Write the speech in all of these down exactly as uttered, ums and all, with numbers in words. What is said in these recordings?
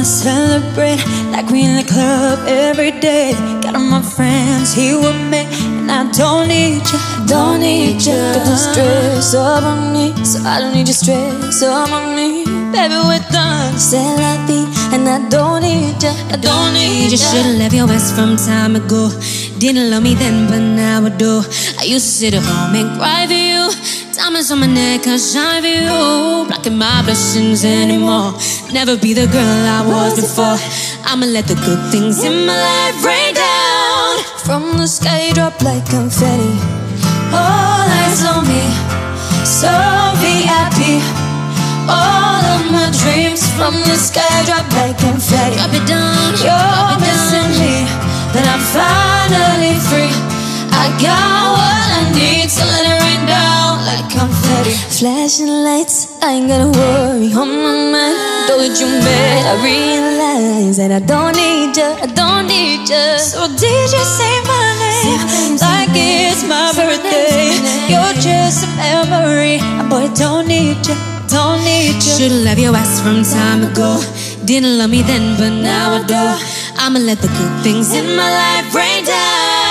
celebrate like we in the club every day. Got all my friends here with me, and I don't need you, I don't need you. Got the stress up on me, so I don't need your stress up on me. Baby, we're done, c'est la vie, and I don't need you, I don't need you. You should've left your ass from time ago. Didn't love me then, but now I do. I used to sit at home and cry for you. Diamonds on my neck, I shine for you. Blocking my blessings anymore. Never be the girl I was before. I'ma let the good things in my life rain down. From the sky, drop like confetti. All eyes on me, so V I P. All of my dreams from the sky, drop like confetti. Drop it down, You're drop it missing down. me, but I'm finally free. I got what I need, so let it rain down like confetti. Flashing lights, I ain't gotta worry on my mind. Though that you mad, I realize that I don't need you, I don't need you. So did you say my name like it's my birthday? You're just a memory, boy, don't need you, don't need you. Should've left your ass from time ago. Didn't love me then, but now I do. I'ma let the good things in my life rain down.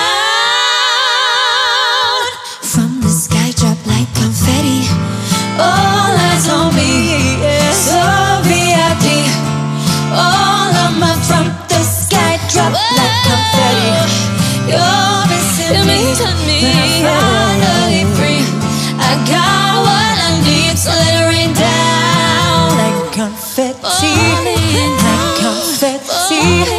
From the sky, drop like confetti. All eyes on me, yeah. So V I P. All of my from the sky, drop like confetti. You're missing me, but I'm finally free. I got what I need, so let it rain down like confetti, like confetti.